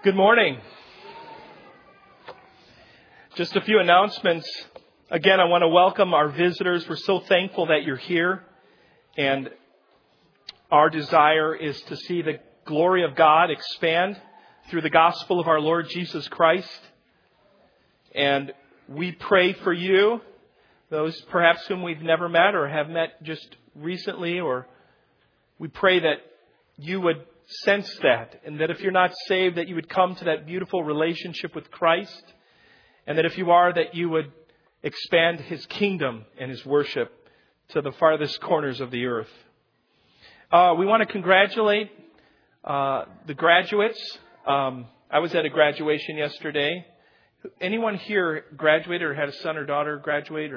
Good morning. Just a few announcements. Again, I want to welcome our visitors. We're so thankful that you're here. And our desire is to see the glory of God expand through the gospel of our Lord Jesus Christ. And we pray for you, those perhaps whom we've never met or have met just recently, or we pray that you would sense that, and that if you're not saved, that you would come to that beautiful relationship with Christ, and that if you are, that you would expand His kingdom and His worship to the farthest corners of the earth. We want to congratulate the graduates. I was at a graduation yesterday. Anyone here graduated or had a son or daughter graduate?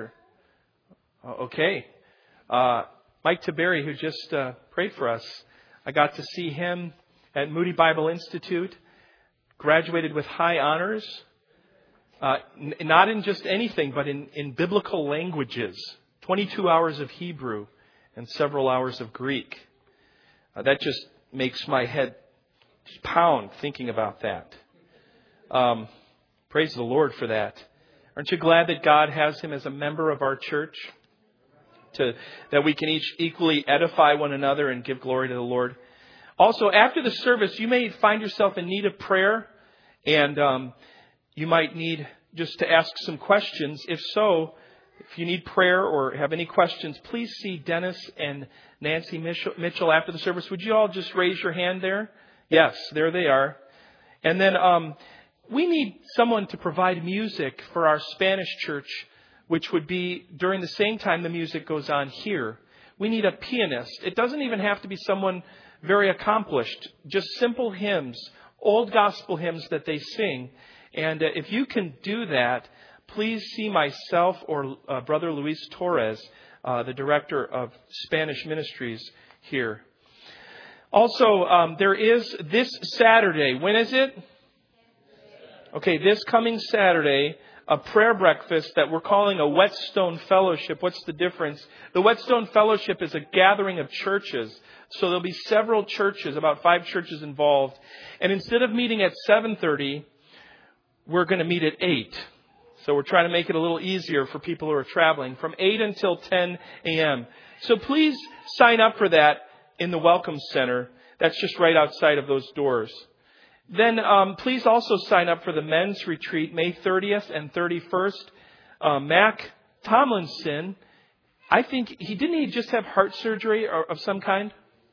Okay. Mike Taberry, who just prayed for us, I got to see him at Moody Bible Institute, graduated with high honors, not in just anything, but in biblical languages, 22 hours of Hebrew and several hours of Greek. That just makes my head just pound thinking about that. Praise the Lord for that. Aren't you glad that God has him as a member of our church? That we can each equally edify one another and give glory to the Lord. Also, after the service, you may find yourself in need of prayer, and you might need just to ask some questions. If so, if you need prayer or have any questions, please see Dennis and Nancy Mitchell after the service. Would you all just raise your hand there? Yes, there they are. And then we need someone to provide music for our Spanish church, which would be during the same time the music goes on here. We need a pianist. It doesn't even have to be someone very accomplished. Just simple hymns, old gospel hymns that they sing. And if you can do that, please see myself or Brother Luis Torres, the director of Spanish ministries here. Also, there is this Saturday. When is it? Okay, this coming Saturday, a prayer breakfast that we're calling a Whetstone Fellowship. What's the difference? The Whetstone Fellowship is a gathering of churches. So there'll be several churches, about 5 churches involved. And instead of meeting at 7:30, we're going to meet at 8. So we're trying to make it a little easier for people who are traveling, from 8 until 10 a.m. So please sign up for that in the Welcome Center. That's just right outside of those doors. Then please also sign up for the men's retreat, May 30th and 31st. Mac Tomlinson, I think didn't he just have heart surgery of some kind?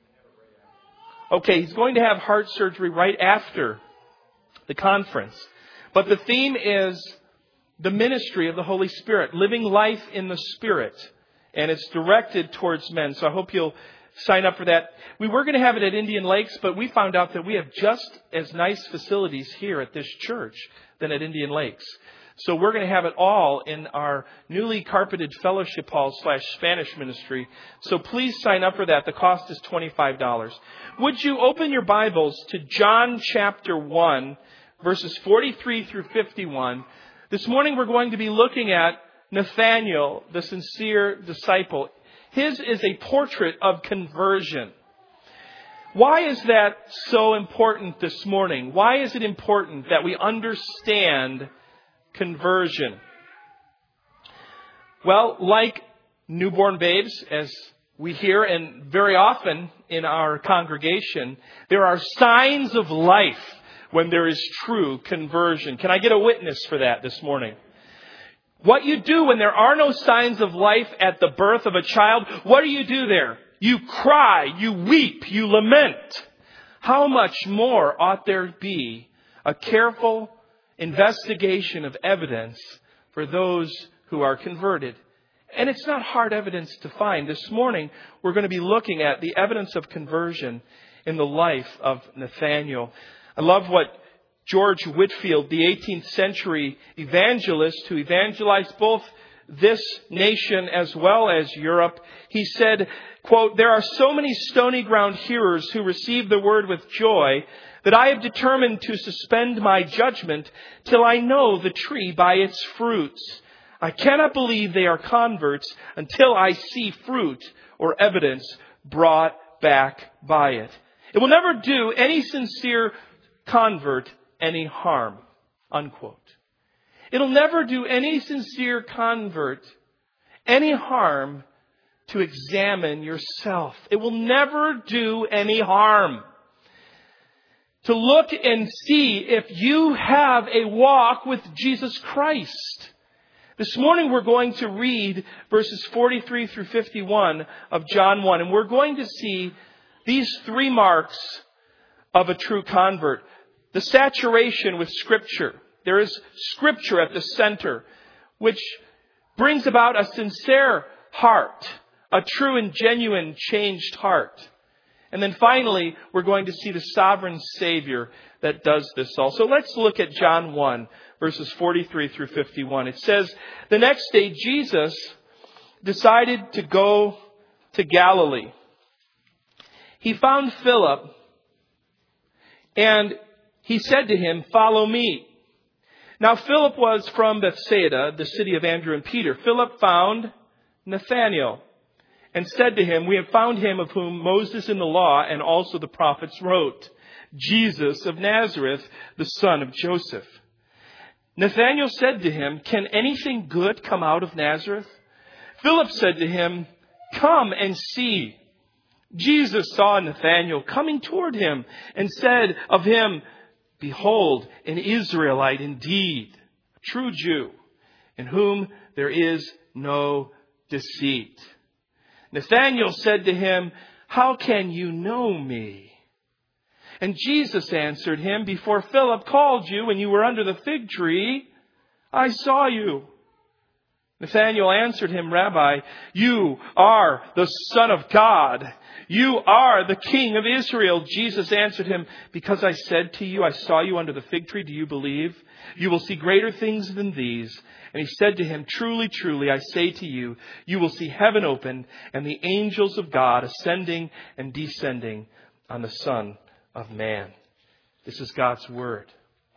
Okay, he's going to have heart surgery right after the conference. But the theme is the ministry of the Holy Spirit, living life in the Spirit. And it's directed towards men. So I hope you'll sign up for that. We were going to have it at Indian Lakes, but we found out that we have just as nice facilities here at this church than at Indian Lakes. So we're going to have it all in our newly carpeted fellowship hall / Spanish ministry. So please sign up for that. The cost is $25. Would you open your Bibles to John chapter 1, verses 43 through 51. This morning we're going to be looking at Nathanael, the sincere disciple. His is a portrait of conversion. Why is that so important this morning? Why is it important that we understand conversion? Well, like newborn babes, as we hear, and very often in our congregation, there are signs of life when there is true conversion. Can I get a witness for that this morning? What you do when there are no signs of life at the birth of a child, what do you do there? You cry, you weep, you lament. How much more ought there be a careful investigation of evidence for those who are converted? And it's not hard evidence to find. This morning, we're going to be looking at the evidence of conversion in the life of Nathanael. I love what George Whitefield, the 18th century evangelist who evangelized both this nation as well as Europe, he said, quote, "There are so many stony ground hearers who receive the word with joy that I have determined to suspend my judgment till I know the tree by its fruits. I cannot believe they are converts until I see fruit or evidence brought back by it." It will never do any sincere convert any harm, unquote. It'll never do any sincere convert any harm to examine yourself. It will never do any harm to look and see if you have a walk with Jesus Christ. This morning we're going to read verses 43 through 51 of John 1, and we're going to see these 3 marks of a true convert. The saturation with Scripture. There is Scripture at the center, which brings about a sincere heart, a true and genuine changed heart. And then finally, we're going to see the sovereign Savior that does this all. So let's look at John 1, verses 43 through 51. It says, the next day Jesus decided to go to Galilee. He found Philip, and he said to him, "Follow me." Now Philip was from Bethsaida, the city of Andrew and Peter. Philip found Nathanael and said to him, "We have found him of whom Moses in the law and also the prophets wrote, Jesus of Nazareth, the son of Joseph." Nathanael said to him, "Can anything good come out of Nazareth?" Philip said to him, "Come and see." Jesus saw Nathanael coming toward him and said of him, "Behold, an Israelite indeed, a true Jew, in whom there is no deceit." Nathanael said to him, "How can you know me?" And Jesus answered him, "Before Philip called you when you were under the fig tree, I saw you." Nathanael answered him, "Rabbi, you are the Son of God. You are the King of Israel." Jesus answered him, "Because I said to you, I saw you under the fig tree, do you believe? You will see greater things than these." And he said to him, "Truly, truly, I say to you, you will see heaven opened and the angels of God ascending and descending on the Son of Man." This is God's Word.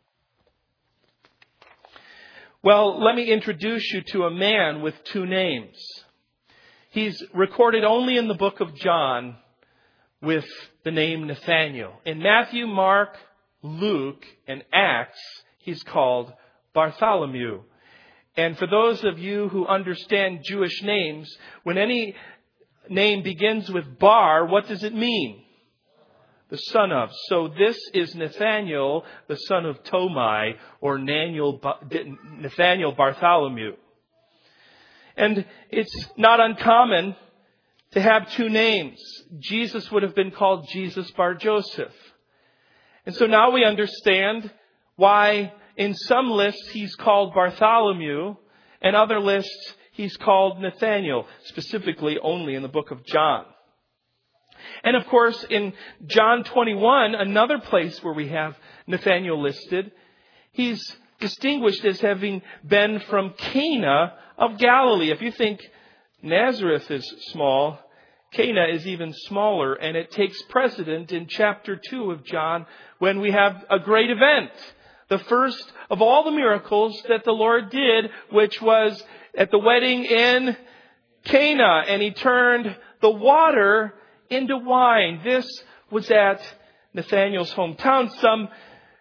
Well, let me introduce you to a man with 2 names. He's recorded only in the book of John with the name Nathanael. In Matthew, Mark, Luke, and Acts, he's called Bartholomew. And for those of you who understand Jewish names, when any name begins with Bar, what does it mean? The son of. So this is Nathanael, the son of Tomai, or Nathanael Bartholomew. And it's not uncommon to have 2 names. Jesus would have been called Jesus Bar Joseph. And so now we understand why in some lists he's called Bartholomew, and other lists he's called Nathanael, specifically only in the book of John. And of course, in John 21, another place where we have Nathanael listed, he's distinguished as having been from Cana of Galilee. If you think Nazareth is small, Cana is even smaller, and it takes precedent in chapter 2 of John when we have a great event. The first of all the miracles that the Lord did, which was at the wedding in Cana, and he turned the water into wine. This was at Nathanael's hometown. Some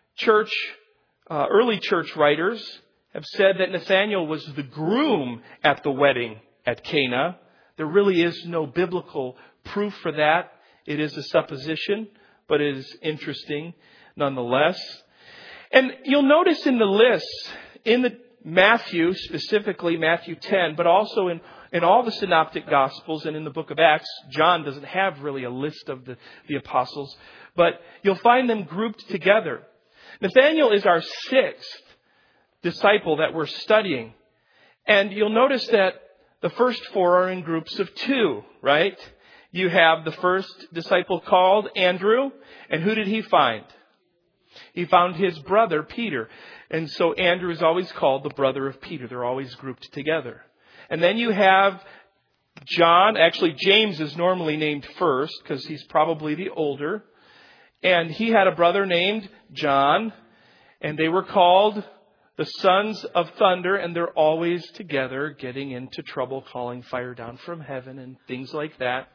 early church writers have said that Nathanael was the groom at the wedding at Cana. There really is no biblical proof for that. It is a supposition, but it is interesting nonetheless. And you'll notice in the lists, in the Matthew, specifically Matthew 10, but also in all the synoptic gospels and in the book of Acts, John doesn't have really a list of the apostles, but you'll find them grouped together. Nathanael is our 6th disciple that we're studying. And you'll notice that the first 4 are in groups of 2, right? You have the first disciple called Andrew, and who did he find? He found his brother, Peter. And so Andrew is always called the brother of Peter. They're always grouped together. And then you have John. Actually, James is normally named first because he's probably the older. And he had a brother named John. And they were called the sons of thunder. And they're always together getting into trouble, calling fire down from heaven and things like that.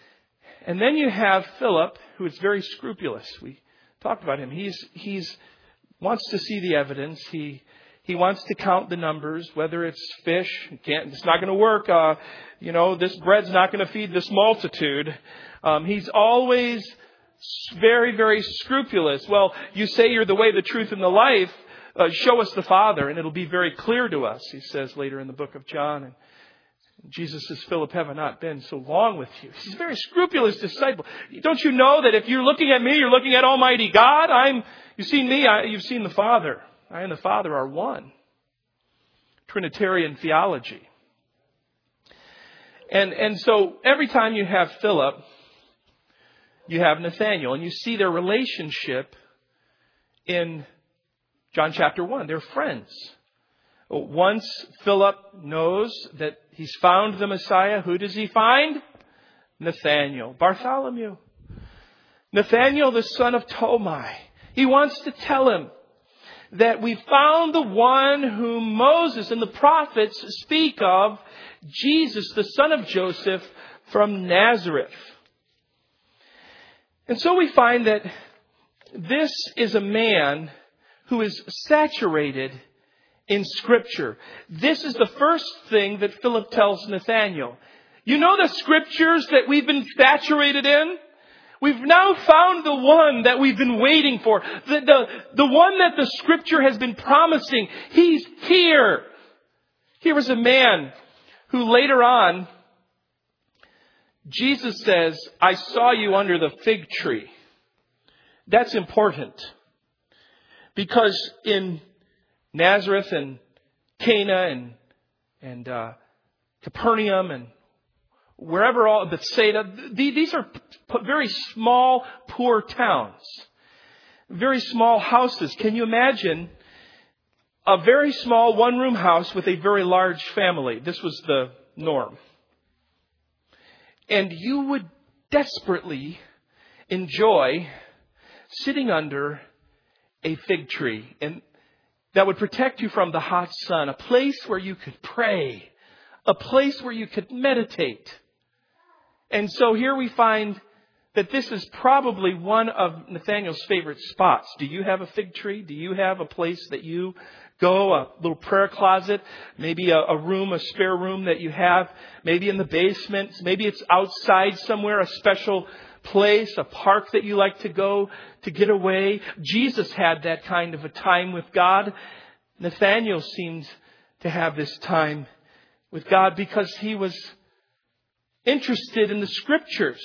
And then you have Philip, who is very scrupulous. We talked about him. He's wants to see the evidence. He wants to count the numbers, whether it's fish. It's not going to work. This bread's not going to feed this multitude. He's always very, very scrupulous. Well, you say you're the way, the truth, and the life. Show us the Father, and it'll be very clear to us, he says later in the book of John. And Jesus says, Philip, have I not been so long with you? He's a very scrupulous disciple. Don't you know that if you're looking at me, you're looking at Almighty God? You've seen me, you've seen the Father. I and the Father are one. Trinitarian theology. And so every time you have Philip, you have Nathanael, and you see their relationship in John chapter 1. They're friends. Once Philip knows that he's found the Messiah, who does he find? Nathanael, Bartholomew. Nathanael, the son of Tomai. He wants to tell him that we found the one whom Moses and the prophets speak of, Jesus, the son of Joseph from Nazareth. And so we find that this is a man who is saturated in Scripture. This is the first thing that Philip tells Nathanael. You know the Scriptures that we've been saturated in? We've now found the one that we've been waiting for. The one that the Scripture has been promising. He's here. Here was a man who later on, Jesus says, I saw you under the fig tree. That's important. Because in Nazareth and Cana and Capernaum and wherever all, Bethsaida, these are very small, poor towns. Very small houses. Can you imagine a very small one-room house with a very large family? This was the norm. And you would desperately enjoy sitting under a fig tree, and that would protect you from the hot sun, a place where you could pray, a place where you could meditate. And so here we find that this is probably one of Nathanael's favorite spots. Do you have a fig tree? Do you have a place that you go, a little prayer closet, maybe a room, a spare room that you have, maybe in the basement, maybe it's outside somewhere, a special place, a park that you like to go to get away. Jesus had that kind of a time with God. Nathanael seemed to have this time with God because he was interested in the Scriptures.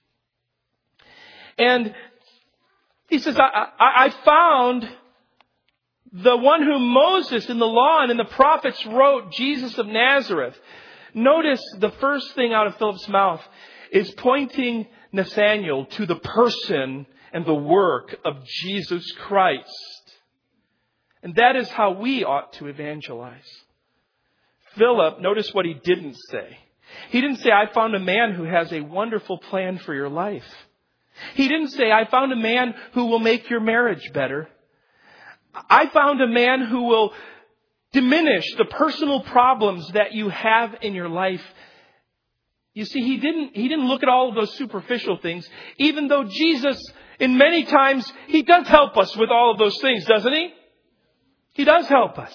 And he says, I found the one whom Moses in the law and in the prophets wrote, Jesus of Nazareth. Notice the first thing out of Philip's mouth is pointing Nathanael to the person and the work of Jesus Christ. And that is how we ought to evangelize. Philip, notice what he didn't say. He didn't say, I found a man who has a wonderful plan for your life. He didn't say, I found a man who will make your marriage better. I found a man who will diminish the personal problems that you have in your life. You see, he didn't look at all of those superficial things, even though Jesus, in many times, he does help us with all of those things, doesn't he? He does help us.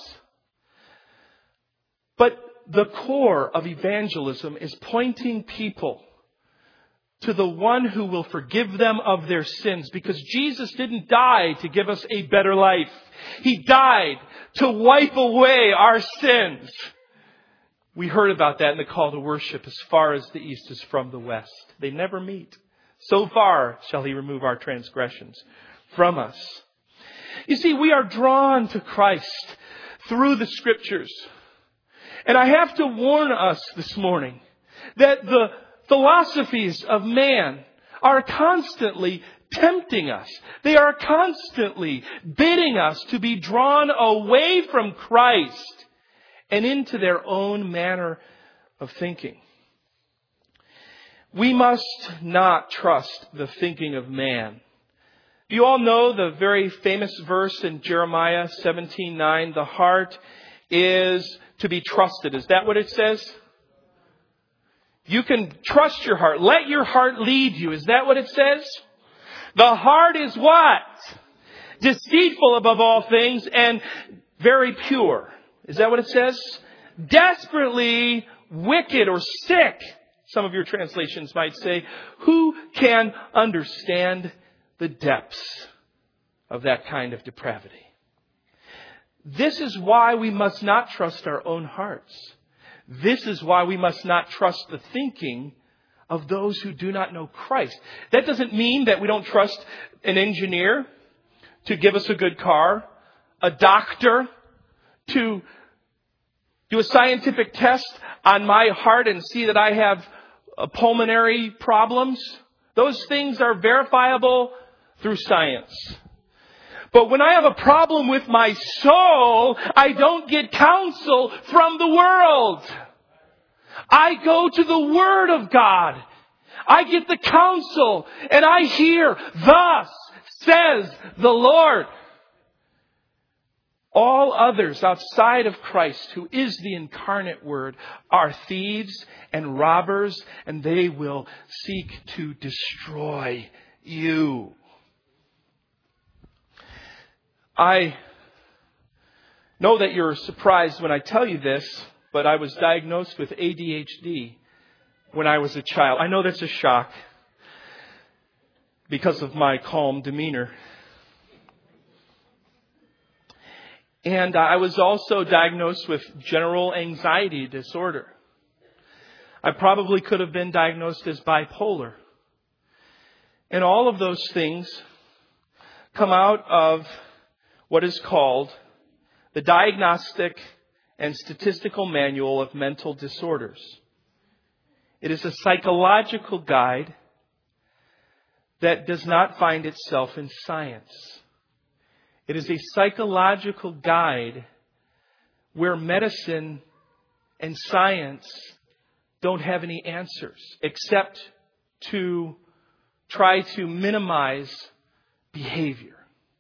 But the core of evangelism is pointing people to the one who will forgive them of their sins, because Jesus didn't die to give us a better life. He died to wipe away our sins. We heard about that in the call to worship, as far as the east is from the west. They never meet. So far shall he remove our transgressions from us. You see, we are drawn to Christ through the Scriptures. And I have to warn us this morning that the philosophies of man are constantly tempting us. They are constantly bidding us to be drawn away from Christ and into their own manner of thinking. We must not trust the thinking of man. You all know the very famous verse in Jeremiah 17:9, the heart is to be trusted. Is that what it says? You can trust your heart. Let your heart lead you. Is that what it says? The heart is what? deceitful above all things, and very pure. Is that what it says? Desperately wicked or sick, some of your translations might say. Who can understand the depths of that kind of depravity? This is why we must not trust our own hearts. This is why we must not trust the thinking of those who do not know Christ. That doesn't mean that we don't trust an engineer to give us a good car, a doctor to do a scientific test on my heart and see that I have pulmonary problems. Those things are verifiable through science. But when I have a problem with my soul, I don't get counsel from the world. I go to the Word of God. I get the counsel and I hear, thus says the Lord. All others outside of Christ, who is the incarnate Word, are thieves and robbers, and they will seek to destroy you. I know that you're surprised when I tell you this, but I was diagnosed with ADHD when I was a child. I know that's a shock because of my calm demeanor. And I was also diagnosed with general anxiety disorder. I probably could have been diagnosed as bipolar. And all of those things come out of what is called the Diagnostic and Statistical Manual of Mental Disorders. It is a psychological guide that does not find itself in science. It is a psychological guide where medicine and science don't have any answers except to try to minimize behavior.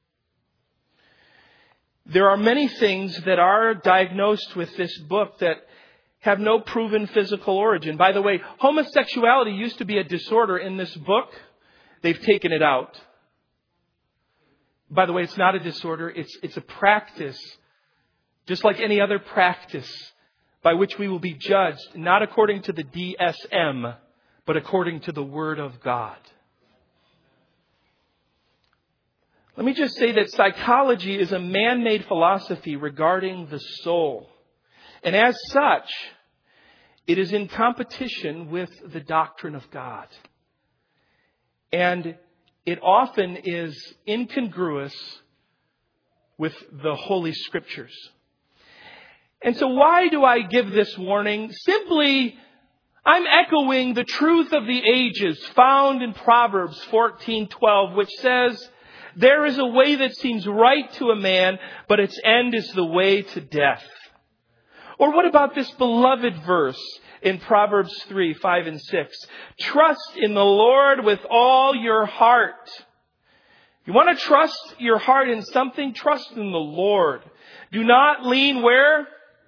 There are many things that are diagnosed with this book that have no proven physical origin. By the way, homosexuality used to be a disorder in this book. They've taken it out. By the way, it's not a disorder. It's a practice, just like any other practice, by which we will be judged, not according to the DSM, but according to the Word of God. Let me just say that psychology is a man-made philosophy regarding the soul. And as such, it is in competition with the doctrine of God. And it often is incongruous with the Holy Scriptures. And so why do I give this warning? Simply, I'm echoing the truth of the ages found in Proverbs 14:12, which says, there is a way that seems right to a man, but its end is the way to death. Or what about this beloved verse in Proverbs 3:5 and 6? Trust in the Lord with all your heart. You want to trust your heart in something? Trust in the Lord. Do not lean where?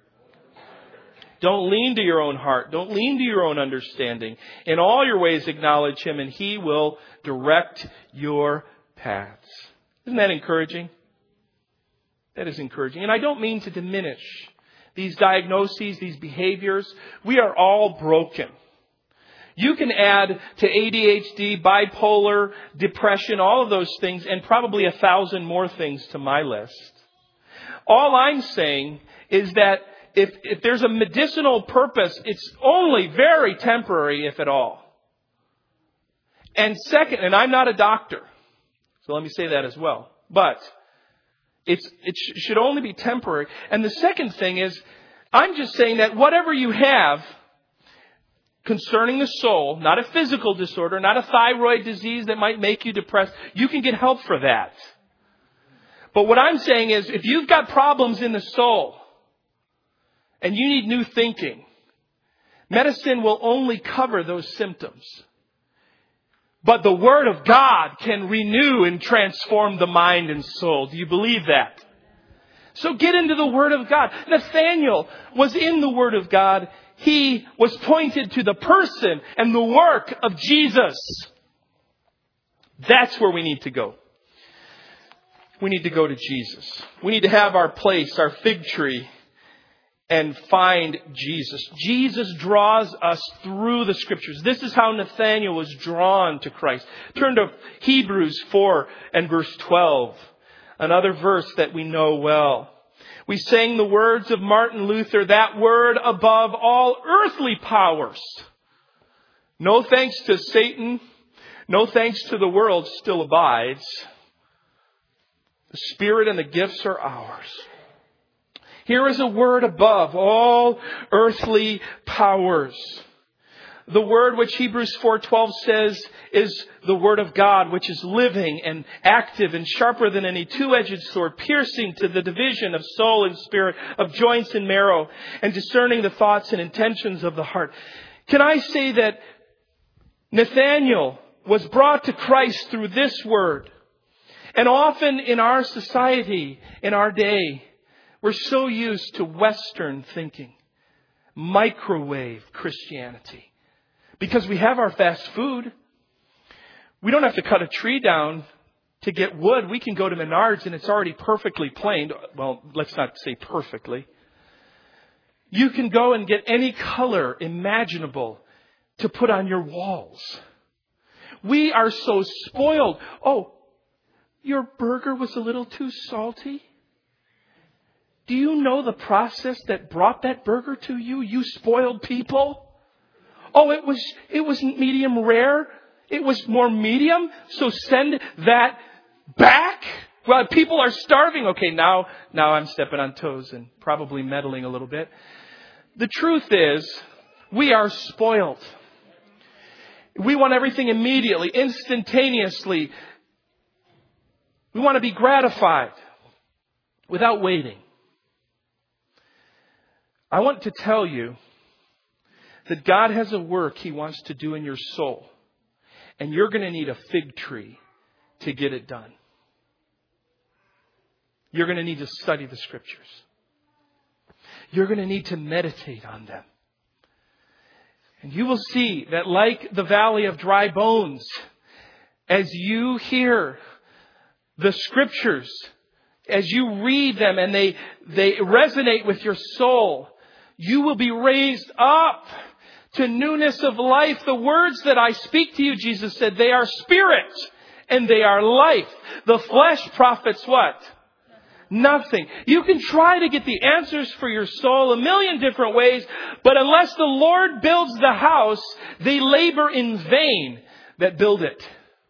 Don't lean to your own heart. Don't lean to your own understanding. In all your ways acknowledge Him, and He will direct your paths. Isn't that encouraging? That is encouraging. And I don't mean to diminish these diagnoses, these behaviors. We are all broken. You can add to ADHD, bipolar, depression, all of those things, and probably 1,000 more things to my list. All I'm saying is that if there's a medicinal purpose, it's only very temporary, if at all. And second, and I'm not a doctor, so let me say that as well. But it should only be temporary. And the second thing is, I'm just saying that whatever you have concerning the soul, not a physical disorder, not a thyroid disease that might make you depressed, you can get help for that. But what I'm saying is, if you've got problems in the soul and you need new thinking, medicine will only cover those symptoms. But the Word of God can renew and transform the mind and soul. Do you believe that? So get into the Word of God. Nathanael was in the Word of God. He was pointed to the person and the work of Jesus. That's where we need to go. We need to go to Jesus. We need to have our place, our fig tree, and find Jesus. Jesus draws us through the Scriptures. This is how Nathanael was drawn to Christ. Turn to Hebrews 4 and verse 12. Another verse that we know well. We sang the words of Martin Luther, that word above all earthly powers. No thanks to Satan, no thanks to the world, still abides. The Spirit and the gifts are ours. Here is a word above all earthly powers. The word which Hebrews 4:12 says is the word of God, which is living and active and sharper than any two-edged sword, piercing to the division of soul and spirit, of joints and marrow, and discerning the thoughts and intentions of the heart. Can I say that Nathanael was brought to Christ through this word? And often in our society, in our day, we're so used to Western thinking, microwave Christianity. Because we have our fast food. We don't have to cut a tree down to get wood. We can go to Menards and it's already perfectly planed. Well, let's not say perfectly. You can go and get any color imaginable to put on your walls. We are so spoiled. Oh, your burger was a little too salty? Do you know the process that brought that burger to you, you spoiled people? Oh, it was medium rare. It was more medium. So send that back. Well, people are starving. Okay, now I'm stepping on toes and probably meddling a little bit. The truth is, we are spoiled. We want everything immediately, instantaneously. We want to be gratified without waiting. I want to tell you that God has a work He wants to do in your soul. And you're going to need a fig tree to get it done. You're going to need to study the Scriptures. You're going to need to meditate on them. And you will see that like the valley of dry bones, as you hear the Scriptures, as you read them and they resonate with your soul, you will be raised up to newness of life. The words that I speak to you, Jesus said, they are spirit and they are life. The flesh profits what? Nothing. You can try to get the answers for your soul a million different ways, but unless the Lord builds the house, they labor in vain that build it.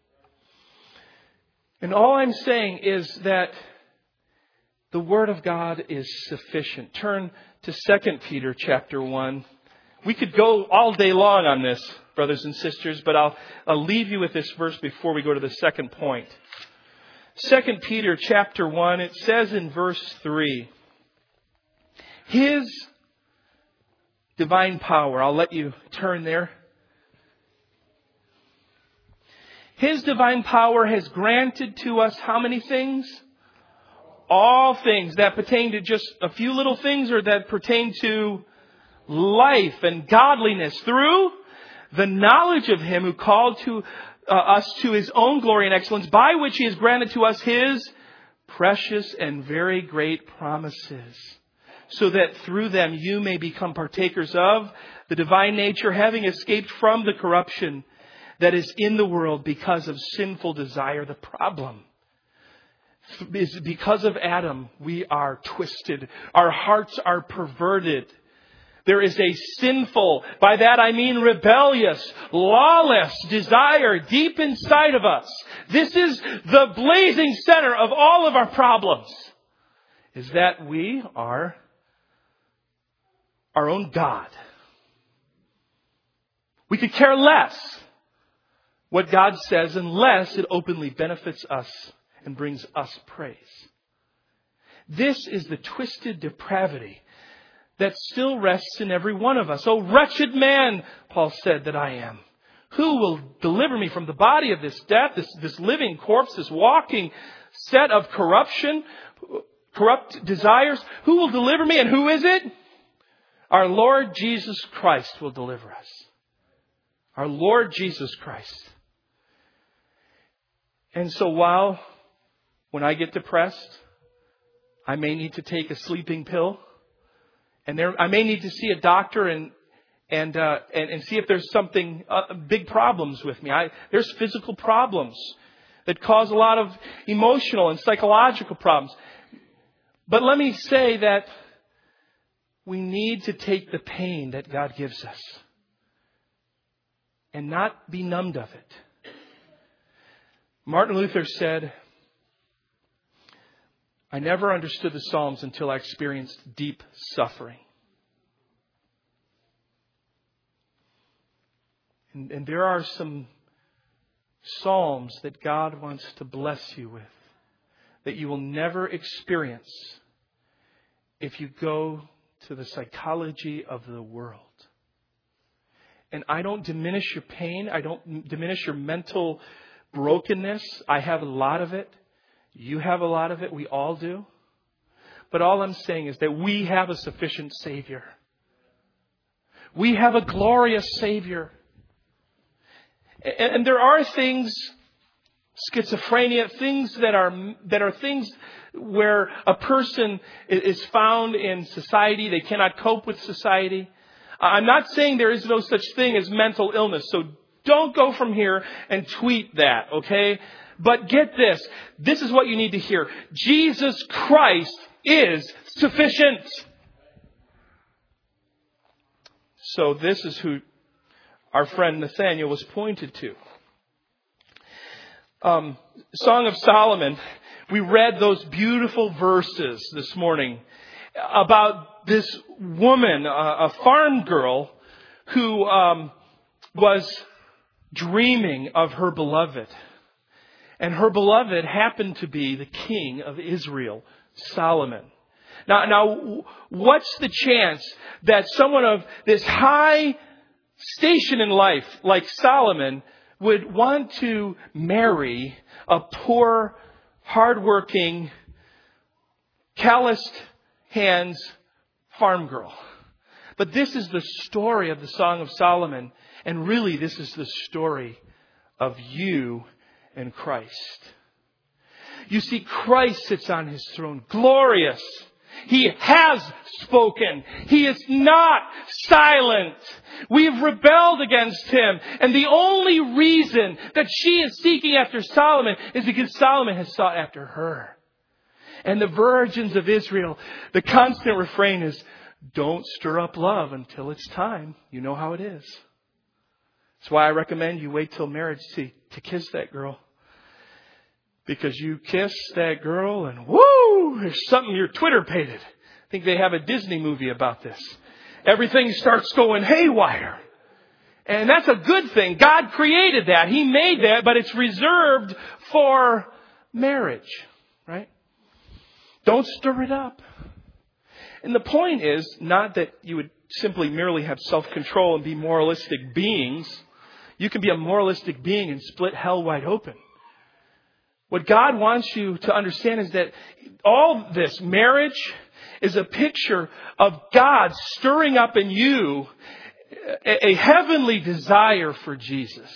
And all I'm saying is that the Word of God is sufficient. Turn to 2 Peter chapter 1. We could go all day long on this, brothers and sisters, but I'll leave you with this verse before we go to the second point. 2 Peter chapter 1, it says in verse 3, His divine power, I'll let you turn there. His divine power has granted to us how many things? All things that pertain to just a few little things or that pertain to life and godliness through the knowledge of Him who called to us to His own glory and excellence, by which He has granted to us His precious and very great promises, so that through them you may become partakers of the divine nature, having escaped from the corruption that is in the world because of sinful desire. The problem is because of Adam, we are twisted. Our hearts are perverted. There is a sinful, by that I mean rebellious, lawless desire deep inside of us. This is the blazing center of all of our problems. Is that we are our own God. We could care less what God says unless it openly benefits us and brings us praise. This is the twisted depravity that still rests in every one of us. Oh, wretched man, Paul said, that I am. Who will deliver me from the body of this death, this living corpse, this walking set of corruption, corrupt desires? Who will deliver me, and who is it? Our Lord Jesus Christ will deliver us. Our Lord Jesus Christ. And so while when I get depressed, I may need to take a sleeping pill. And I may need to see a doctor and see if there's something, big problems with me. There's physical problems that cause a lot of emotional and psychological problems. But let me say that we need to take the pain that God gives us and not be numbed of it. Martin Luther said, I never understood the Psalms until I experienced deep suffering. And there are some Psalms that God wants to bless you with that you will never experience if you go to the psychology of the world. And I don't diminish your pain. I don't diminish your mental brokenness. I have a lot of it. You have a lot of it. We all do. But all I'm saying is that we have a sufficient Savior. We have a glorious Savior. And there are things, schizophrenia, things that are things where a person is found in society. They cannot cope with society. I'm not saying there is no such thing as mental illness. So don't go from here and tweet that, okay? But get this. This is what you need to hear. Jesus Christ is sufficient. So this is who our friend Nathaniel was pointed to. Song of Solomon. We read those beautiful verses this morning about this woman, a farm girl, who was dreaming of her beloved. And her beloved happened to be the king of Israel, Solomon. Now, what's the chance that someone of this high station in life, like Solomon, would want to marry a poor, hardworking, calloused hands farm girl? But this is the story of the Song of Solomon. And really, this is the story of you and Christ. You see, Christ sits on His throne, glorious. He has spoken. He is not silent. We have rebelled against Him. And the only reason that she is seeking after Solomon is because Solomon has sought after her. And the virgins of Israel, the constant refrain is, don't stir up love until it's time. You know how it is. That's why I recommend you wait till marriage to kiss that girl. Because you kiss that girl and woo, there's something you're Twitter-pated. I think they have a Disney movie about this. Everything starts going haywire. And that's a good thing. God created that. He made that, but it's reserved for marriage, right? Don't stir it up. And the point is not that you would simply merely have self-control and be moralistic beings. You can be a moralistic being and split hell wide open. What God wants you to understand is that all this marriage is a picture of God stirring up in you a heavenly desire for Jesus.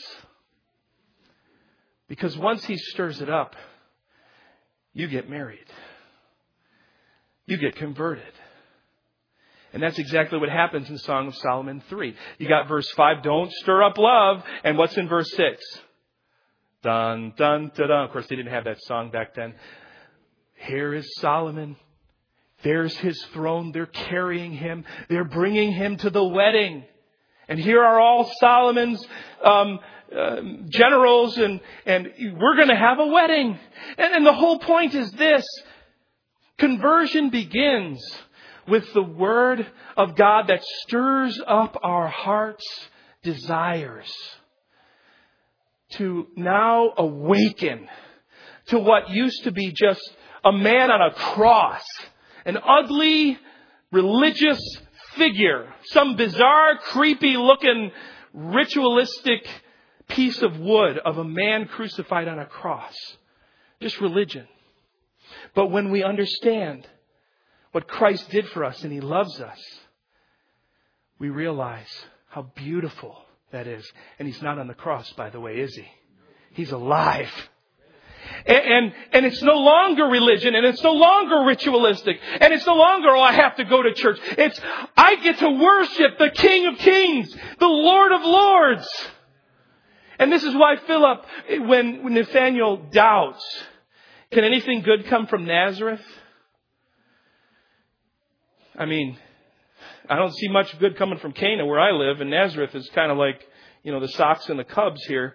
Because once He stirs it up, you get married. You get converted. And that's exactly what happens in Song of Solomon 3. You got verse 5, don't stir up love. And what's in verse 6? Dun, dun, dun, dun. Of course, they didn't have that song back then. Here is Solomon. There's his throne. They're carrying him. They're bringing him to the wedding. And here are all Solomon's generals. And we're going to have a wedding. And the whole point is this. Conversion begins with the Word of God that stirs up our hearts' desires to now awaken to what used to be just a man on a cross, an ugly religious figure, some bizarre, creepy looking ritualistic piece of wood of a man crucified on a cross. Just religion. But when we understand what Christ did for us and He loves us, we realize how beautiful that is. And He's not on the cross, by the way, is He? He's alive. And it's no longer religion, and it's no longer ritualistic, and it's no longer, oh, I have to go to church. It's, I get to worship the King of Kings, the Lord of Lords. And this is why Philip, when Nathanael doubts, can anything good come from Nazareth? I mean, I don't see much good coming from Cana where I live, and Nazareth is kind of like, the Sox and the Cubs here.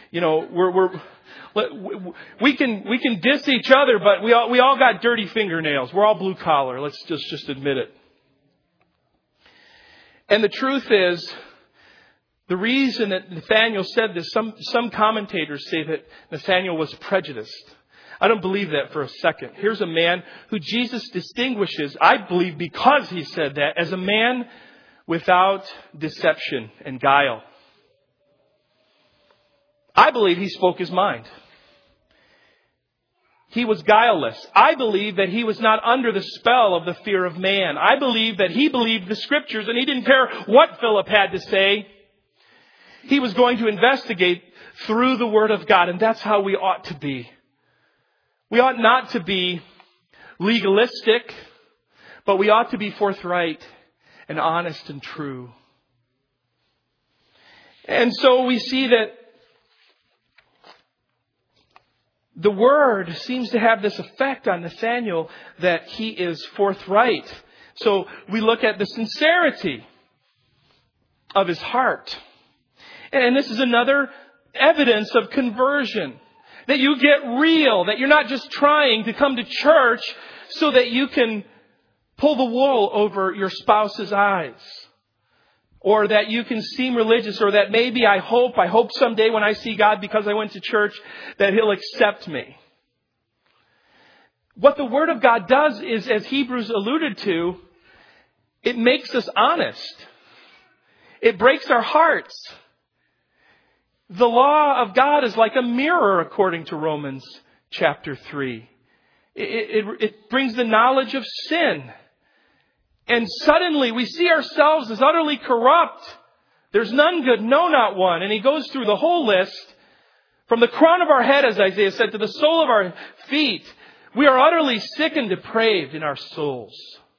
We can diss each other, but we all got dirty fingernails. We're all blue collar. Let's just admit it. And the truth is, the reason that Nathanael said this, some commentators say that Nathanael was prejudiced. I don't believe that for a second. Here's a man who Jesus distinguishes, I believe because he said that, as a man without deception and guile. I believe he spoke his mind. He was guileless. I believe that he was not under the spell of the fear of man. I believe that he believed the Scriptures and he didn't care what Philip had to say. He was going to investigate through the Word of God, and that's how we ought to be. We ought not to be legalistic, but we ought to be forthright and honest and true. And so we see that the Word seems to have this effect on Nathanael that he is forthright. So we look at the sincerity of his heart. And this is another evidence of conversion. That you get real. That you're not just trying to come to church so that you can pull the wool over your spouse's eyes. Or that you can seem religious. Or that maybe I hope someday when I see God because I went to church that He'll accept me. What the Word of God does is, as Hebrews alluded to, it makes us honest. It breaks our hearts. The law of God is like a mirror, according to Romans chapter 3. It brings the knowledge of sin. And suddenly we see ourselves as utterly corrupt. There's none good, no, not one. And he goes through the whole list. From the crown of our head, as Isaiah said, to the sole of our feet. We are utterly sick and depraved in our souls.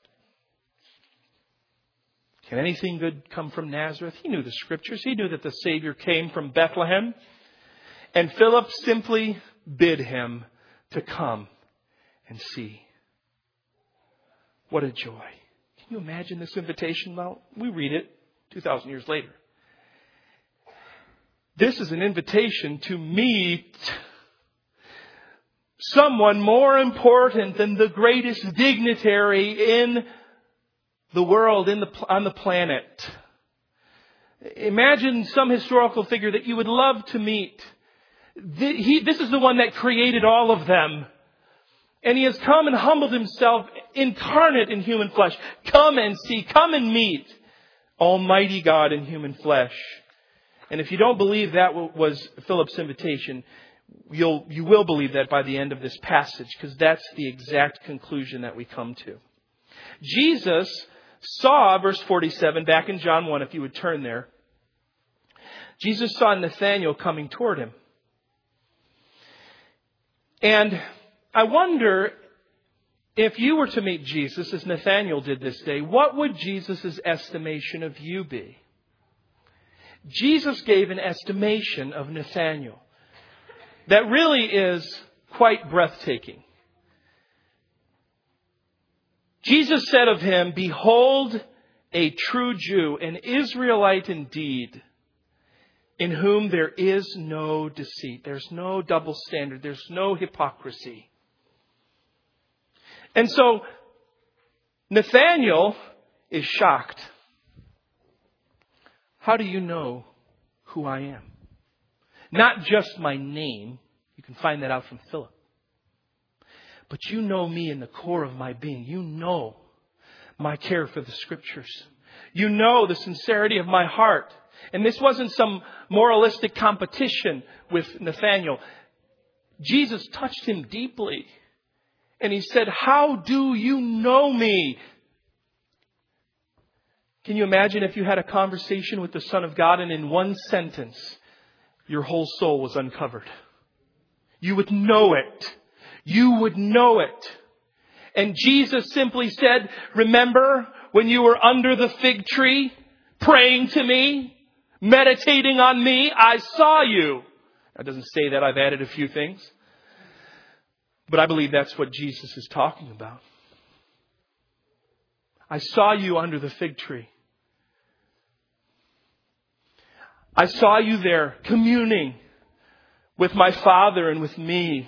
Can anything good come from Nazareth? He knew the Scriptures. He knew that the Savior came from Bethlehem. And Philip simply bid him to come and see. What a joy. Can you imagine this invitation? Well, we read it 2,000 years later. This is an invitation to meet someone more important than the greatest dignitary in the world, on the planet. Imagine some historical figure that you would love to meet. This is the one that created all of them. And He has come and humbled Himself, incarnate in human flesh. Come and see, come and meet Almighty God in human flesh. And if you don't believe that was Philip's invitation, you will believe that by the end of this passage, because that's the exact conclusion that we come to. Jesus saw, verse 47, back in John 1, if you would turn there. Jesus saw Nathanael coming toward Him. And I wonder, if you were to meet Jesus, as Nathanael did this day, what would Jesus' estimation of you be? Jesus gave an estimation of Nathanael that really is quite breathtaking. Jesus said of him, "Behold, a true Jew, an Israelite indeed, in whom there is no deceit." There's no double standard. There's no hypocrisy. And so, Nathanael is shocked. How do you know who I am? Not just my name. You can find that out from Philip. But you know me in the core of my being. You know my care for the Scriptures. You know the sincerity of my heart. And this wasn't some moralistic competition with Nathanael. Jesus touched him deeply. And He said, "How do you know me?" Can you imagine if you had a conversation with the Son of God and in one sentence, your whole soul was uncovered? you would know it. You would know it. And Jesus simply said, remember when you were under the fig tree, praying to me, meditating on me, I saw you. That doesn't say that. I've added a few things. But I believe that's what Jesus is talking about. I saw you under the fig tree. I saw you there communing with my Father and with me.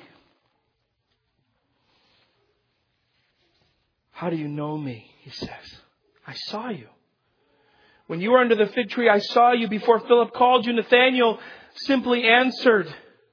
How do you know me? He says. I saw you. When you were under the fig tree, I saw you before Philip called you. Nathanael simply answered,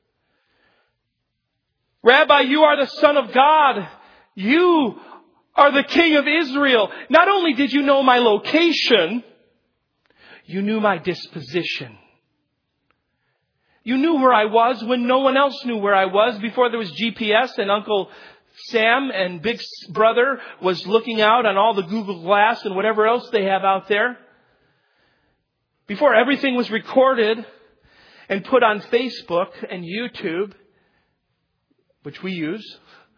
Rabbi, you are the Son of God. You are the King of Israel. Not only did you know my location, you knew my disposition. You knew where I was when no one else knew where I was. Before there was GPS and Uncle Sam and Big Brother was looking out on all the Google Glass and whatever else they have out there. Before everything was recorded and put on Facebook and YouTube, which we use,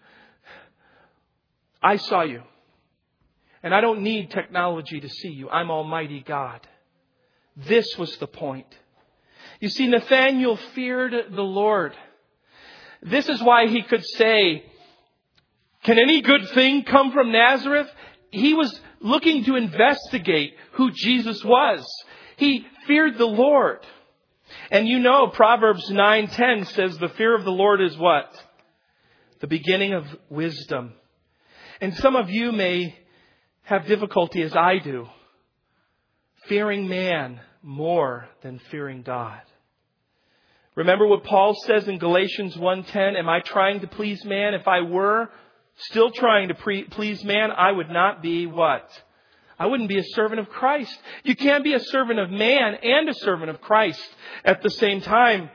I saw you. And I don't need technology to see you. I'm Almighty God. This was the point. You see, Nathanael feared the Lord. This is why he could say, can any good thing come from Nazareth? He was looking to investigate who Jesus was. He feared the Lord. And you know, Proverbs 9:10 says the fear of the Lord is what? The beginning of wisdom. And some of you may have difficulty, as I do, fearing man more than fearing God. Remember what Paul says in Galatians 1:10, am I trying to please man? If I were still trying to please man, I would not be what? I wouldn't be a servant of Christ. You can't be a servant of man and a servant of Christ at the same time.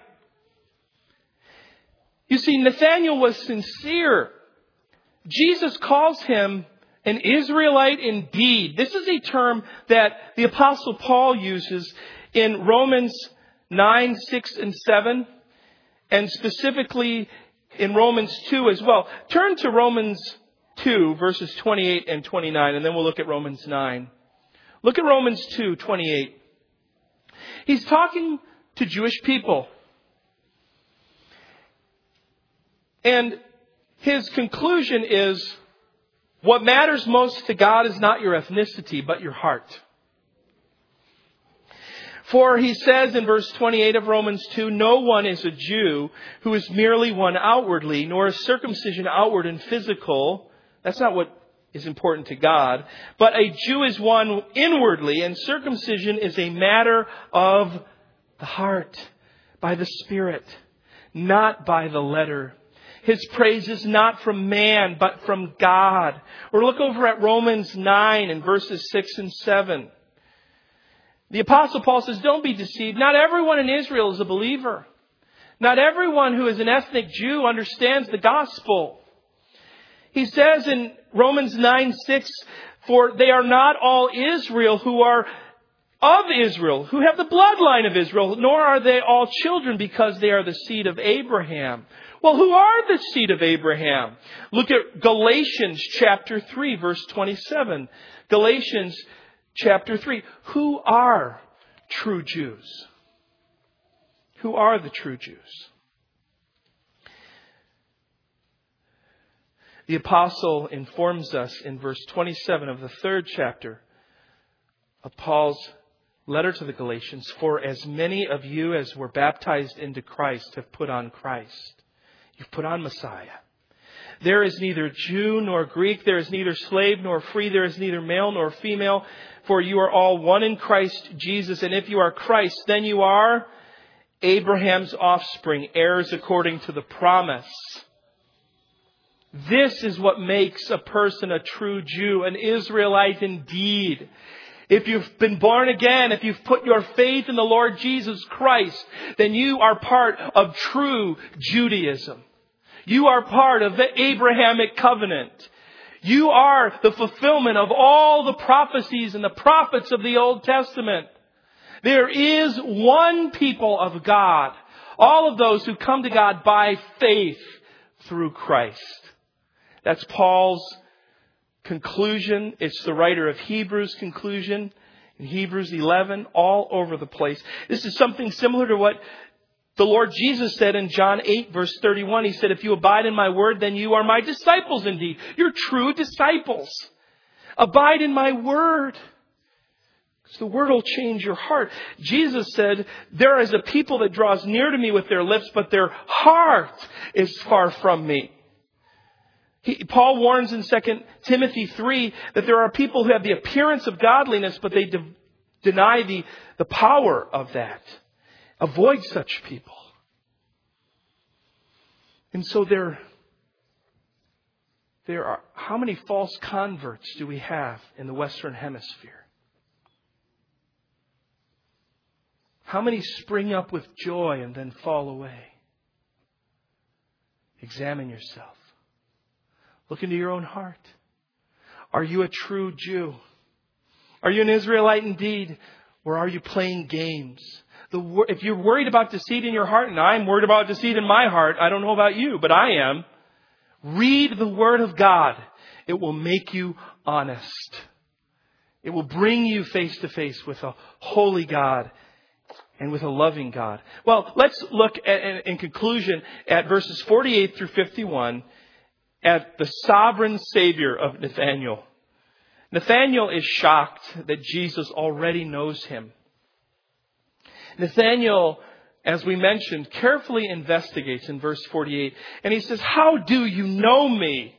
You see, Nathanael was sincere. Jesus calls him an Israelite indeed. This is a term that the Apostle Paul uses in Romans 9, 6, and 7, and specifically in Romans 2 as well. Turn to Romans 2, verses 28 and 29, and then we'll look at Romans 9. Look at Romans 2, 28. He's talking to Jewish people. And his conclusion is, what matters most to God is not your ethnicity, but your heart. For he says in verse 28 of Romans 2, no one is a Jew who is merely one outwardly, nor is circumcision outward and physical. That's not what is important to God. But a Jew is one inwardly, and circumcision is a matter of the heart, by the Spirit, not by the letter. His praise is not from man, but from God. Or look over at Romans 9 and verses 6 and 7. The Apostle Paul says, don't be deceived. Not everyone in Israel is a believer. Not everyone who is an ethnic Jew understands the gospel. He says in Romans 9:6, for they are not all Israel who are of Israel, who have the bloodline of Israel, nor are they all children because they are the seed of Abraham. Well, who are the seed of Abraham? Look at Galatians chapter 3, verse 27. Galatians chapter 3. Who are true Jews? Who are the true Jews? The apostle informs us in verse 27 of the 3rd chapter of Paul's letter to the Galatians, for as many of you as were baptized into Christ have put on Christ. You've put on Messiah. There is neither Jew nor Greek. There is neither slave nor free. There is neither male nor female. For you are all one in Christ Jesus. And if you are Christ, then you are Abraham's offspring, heirs according to the promise. This is what makes a person a true Jew, an Israelite indeed. If you've been born again, if you've put your faith in the Lord Jesus Christ, then you are part of true Judaism. You are part of the Abrahamic covenant. You are the fulfillment of all the prophecies and the prophets of the Old Testament. There is one people of God, All of those who come to God by faith through Christ. That's Paul's conclusion. It's the writer of Hebrews' conclusion in Hebrews 11, all over the place. This is something similar to what the Lord Jesus said in John 8, verse 31. He said, if you abide in my word, then you are my disciples indeed. You're true disciples. Abide in my word. Because the word will change your heart. Jesus said, there is a people that draws near to me with their lips, but their heart is far from me. Paul warns in 2 Timothy 3 that there are people who have the appearance of godliness, but they deny the power of that. Avoid such people. And so there are, how many false converts do we have in the Western Hemisphere? How many spring up with joy and then fall away? Examine yourself. Look into your own heart. Are you a true Jew? Are you an Israelite indeed? Or are you playing games? If you're worried about deceit in your heart, and I'm worried about deceit in my heart, I don't know about you, but I am. Read the Word of God. It will make you honest. It will bring you face to face with a holy God and with a loving God. Well, let's look at, in conclusion at verses 48 through 51 at the sovereign Savior of Nathanael. Nathanael is shocked that Jesus already knows him. Nathanael, as we mentioned, carefully investigates in verse 48. And he says, how do you know me?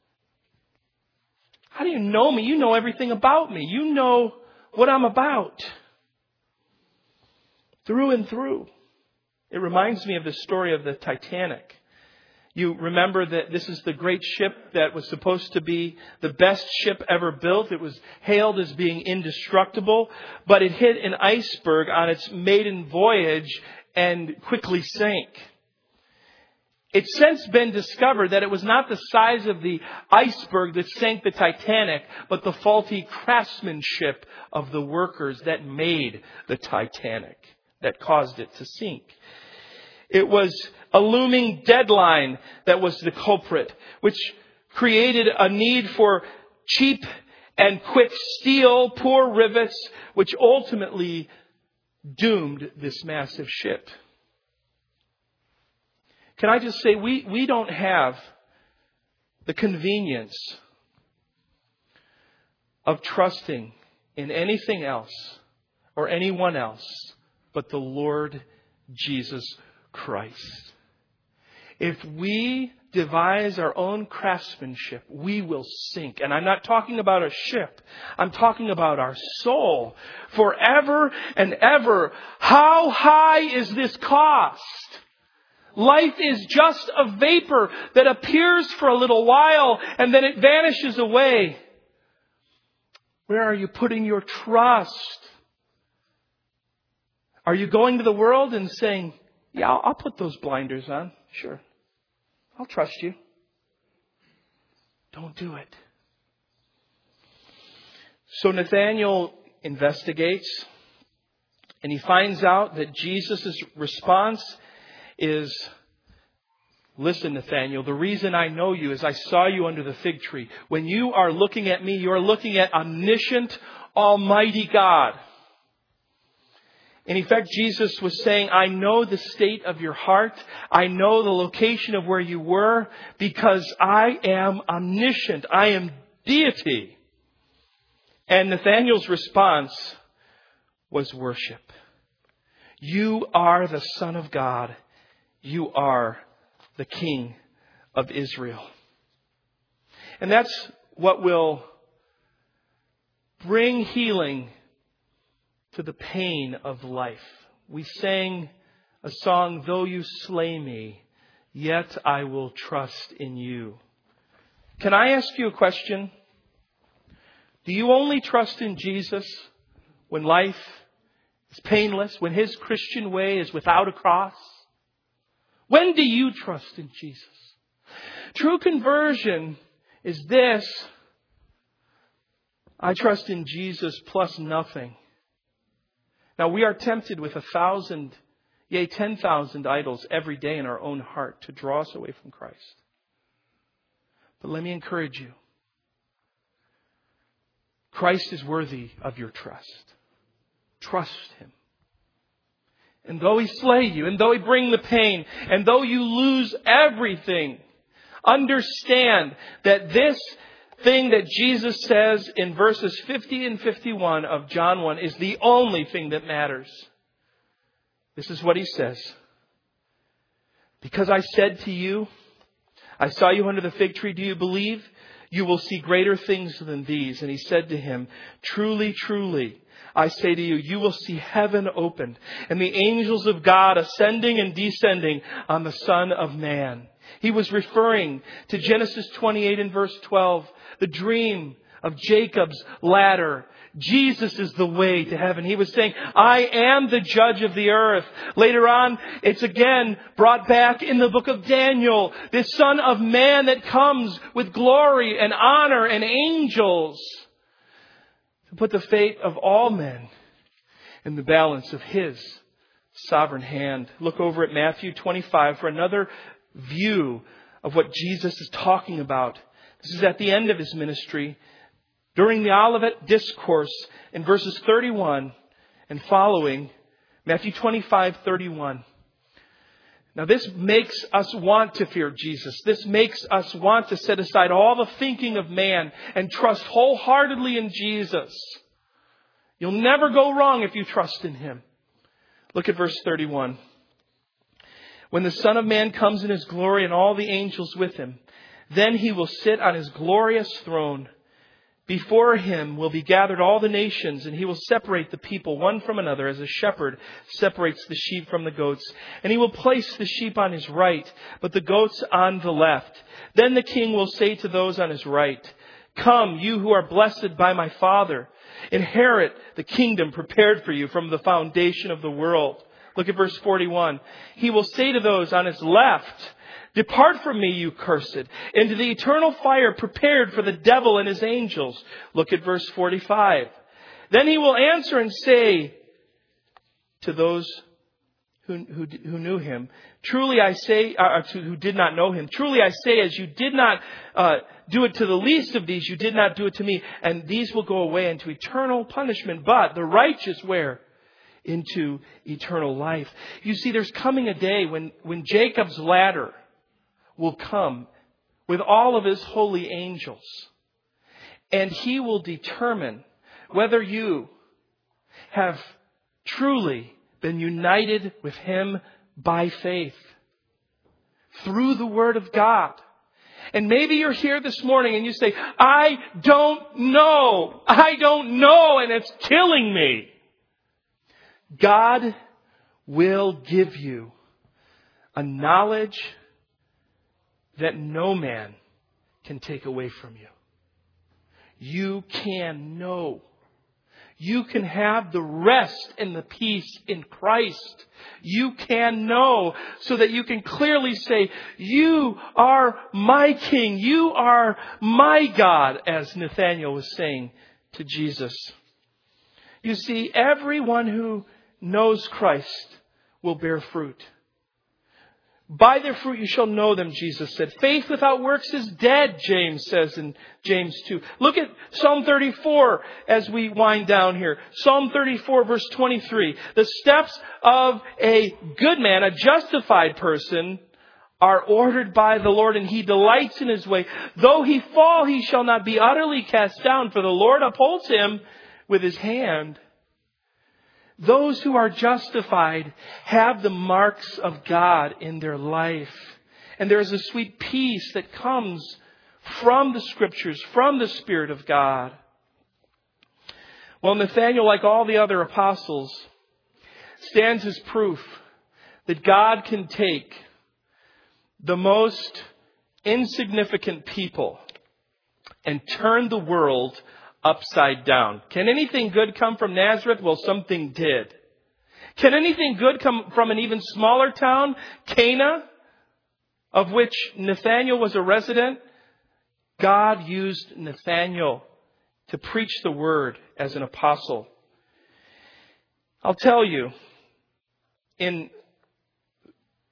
How do you know me? You know everything about me. You know what I'm about. Through and through. It reminds me of the story of the Titanic. You remember that this is the great ship that was supposed to be the best ship ever built. It was hailed as being indestructible, but it hit an iceberg on its maiden voyage and quickly sank. It's since been discovered that it was not the size of the iceberg that sank the Titanic, but the faulty craftsmanship of the workers that made the Titanic that caused it to sink. It was a looming deadline that was the culprit, which created a need for cheap and quick steel, poor rivets, which ultimately doomed this massive ship. Can I just say, we don't have the convenience of trusting in anything else or anyone else but the Lord Jesus Christ. If we devise our own craftsmanship, we will sink. And I'm not talking about a ship. I'm talking about our soul. Forever and ever. How high is this cost? Life is just a vapor that appears for a little while and then it vanishes away. Where are you putting your trust? Are you going to the world and saying, yeah, I'll put those blinders on. Sure. I'll trust you. Don't do it. So Nathanael investigates and he finds out that Jesus' response is, listen, Nathanael, the reason I know you is I saw you under the fig tree. When you are looking at me, you are looking at omniscient, almighty God. And in fact, Jesus was saying, I know the state of your heart. I know the location of where you were because I am omniscient. I am deity. And Nathanael's response was worship. You are the Son of God. You are the King of Israel. And that's what will bring healing to the pain of life. We sang a song, though you slay me, yet I will trust in you. Can I ask you a question? Do you only trust in Jesus when life is painless, when His Christian way is without a cross? When do you trust in Jesus? True conversion is this: I trust in Jesus plus nothing. Now, we are tempted with 1,000 yea, 10,000 idols every day in our own heart to draw us away from Christ. But let me encourage you. Christ is worthy of your trust. Trust Him. And though He slay you, and though He bring the pain, and though you lose everything, understand that this thing that Jesus says in verses 50 and 51 of John 1 is the only thing that matters. This is what He says. Because I said to you, I saw you under the fig tree, do you believe? You will see greater things than these. And He said to him, truly, truly, I say to you, you will see heaven opened and the angels of God ascending and descending on the Son of Man. He was referring to Genesis 28 and verse 12, the dream of Jacob's ladder. Jesus is the way to heaven. He was saying, I am the judge of the earth. Later on, it's again brought back in the book of Daniel, this Son of Man that comes with glory and honor and angels to put the fate of all men in the balance of His sovereign hand. Look over at Matthew 25 for another view of what Jesus is talking about. This is at the end of His ministry. During the Olivet Discourse in verses 31 and following, Matthew 25:31. Now this makes us want to fear Jesus. This makes us want to set aside all the thinking of man and trust wholeheartedly in Jesus. You'll never go wrong if you trust in Him. Look at verse 31. When the Son of Man comes in His glory and all the angels with Him, then He will sit on His glorious throne. Before Him will be gathered all the nations, and He will separate the people one from another as a shepherd separates the sheep from the goats. And He will place the sheep on His right, but the goats on the left. Then the King will say to those on His right, come, you who are blessed by my Father, inherit the kingdom prepared for you from the foundation of the world. Look at verse 41. He will say to those on His left, depart from me, you cursed, into the eternal fire prepared for the devil and his angels. Look at verse 45. Then He will answer and say to those who knew Him, truly I say, who did not know Him, truly I say, as you did not do it to the least of these, you did not do it to me. And these will go away into eternal punishment, but the righteous where? Into eternal life. You see, there's coming a day when Jacob's ladder will come with all of His holy angels. And He will determine whether you have truly been united with Him by faith through the Word of God. And maybe you're here this morning and you say, I don't know, and it's killing me. God will give you a knowledge that no man can take away from you. You can know. You can have the rest and the peace in Christ. You can know so that you can clearly say, you are my King. You are my God, as Nathanael was saying to Jesus. You see, everyone who knows Christ will bear fruit. By their fruit you shall know them, Jesus said. Faith without works is dead, James says in James 2. Look at Psalm 34 as we wind down here. Psalm 34 verse 23. The steps of a good man, a justified person, are ordered by the Lord, and He delights in His way. Though he fall, he shall not be utterly cast down, for the Lord upholds him with His hand. Those who are justified have the marks of God in their life. And there is a sweet peace that comes from the Scriptures, from the Spirit of God. Well, Nathanael, like all the other apostles, stands as proof that God can take the most insignificant people and turn the world upside down. Can anything good come from Nazareth? Well, something did. Can anything good come from an even smaller town, Cana, of which Nathanael was a resident? God used Nathanael to preach the word as an apostle. I'll tell you, in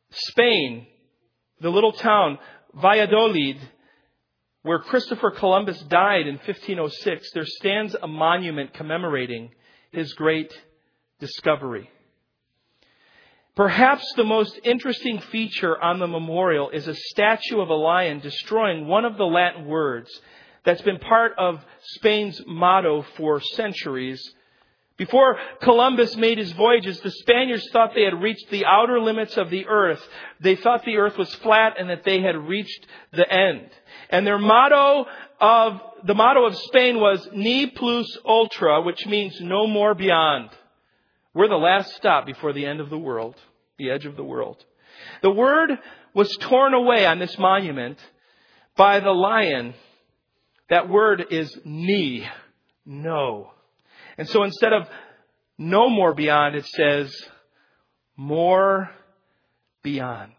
Spain, the little town Valladolid, where Christopher Columbus died in 1506, there stands a monument commemorating his great discovery. Perhaps the most interesting feature on the memorial is a statue of a lion destroying one of the Latin words that's been part of Spain's motto for centuries. Before Columbus made his voyages, the Spaniards thought they had reached the outer limits of the earth. They thought the earth was flat and that they had reached the end. And the motto of Spain was Ni plus ultra, which means no more beyond. We're the last stop before the end of the world, the edge of the world. The word was torn away on this monument by the lion. That word is ni, no. And so instead of no more beyond, it says more beyond.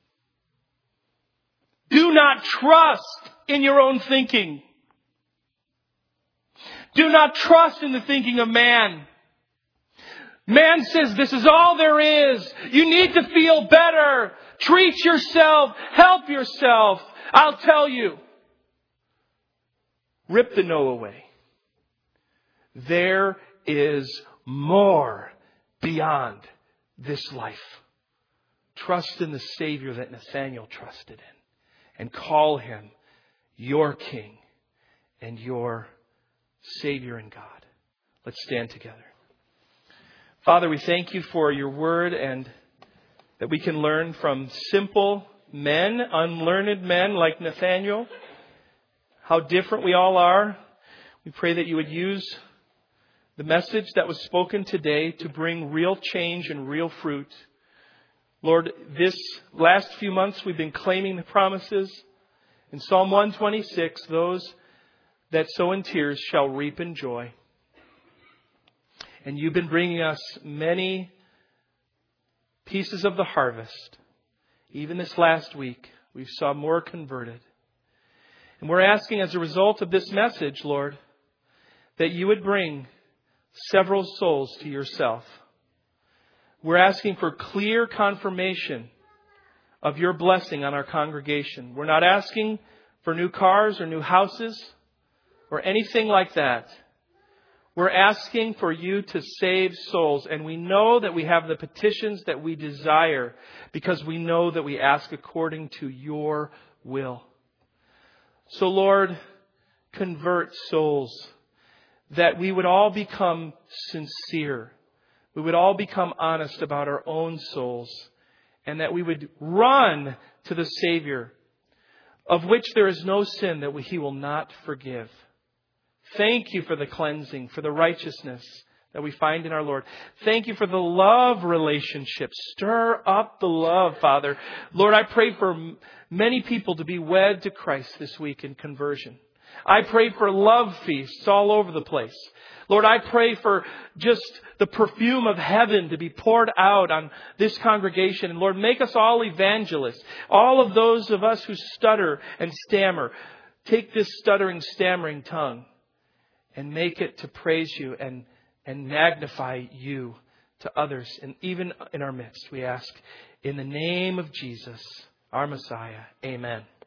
Do not trust in your own thinking. Do not trust in the thinking of man. Man says this is all there is. You need to feel better. Treat yourself. Help yourself. I'll tell you. Rip the no away. There is more beyond this life. Trust in the Savior that Nathanael trusted in and call Him your King and your Savior and God. Let's stand together. Father, we thank you for your word and that we can learn from simple men, unlearned men like Nathanael, how different we all are. We pray that you would use the message that was spoken today to bring real change and real fruit. Lord, this last few months we've been claiming the promises. In Psalm 126, those that sow in tears shall reap in joy. And you've been bringing us many pieces of the harvest. Even this last week, we saw more converted. And we're asking as a result of this message, Lord, that you would bring several souls to yourself. We're asking for clear confirmation of your blessing on our congregation. We're not asking for new cars or new houses or anything like that. We're asking for you to save souls. And we know that we have the petitions that we desire because we know that we ask according to your will. So Lord, convert souls, that we would all become sincere. We would all become honest about our own souls, and that we would run to the Savior, of which there is no sin that He will not forgive. Thank you for the cleansing, for the righteousness that we find in our Lord. Thank you for the love relationship. Stir up the love, Father. Lord, I pray for many people to be wed to Christ this week in conversion. I pray for love feasts all over the place. Lord, I pray for just the perfume of heaven to be poured out on this congregation. And Lord, make us all evangelists. All of those of us who stutter and stammer, take this stuttering, stammering tongue and make it to praise you and magnify you to others. And even in our midst, we ask in the name of Jesus, our Messiah. Amen.